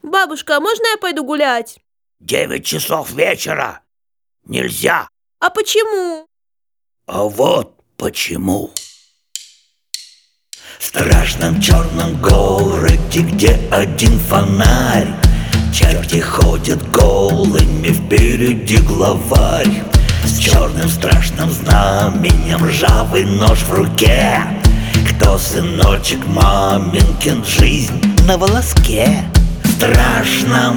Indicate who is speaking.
Speaker 1: Бабушка, а можно я пойду гулять?
Speaker 2: 9 часов вечера. Нельзя.
Speaker 1: А почему?
Speaker 2: А вот почему. В страшном черном городе, где один фонарь, черти ходят голыми, впереди главарь. С черным страшным знаменем, ржавый нож в руке. Кто сыночек маменькин, жизнь на волоске. В страшном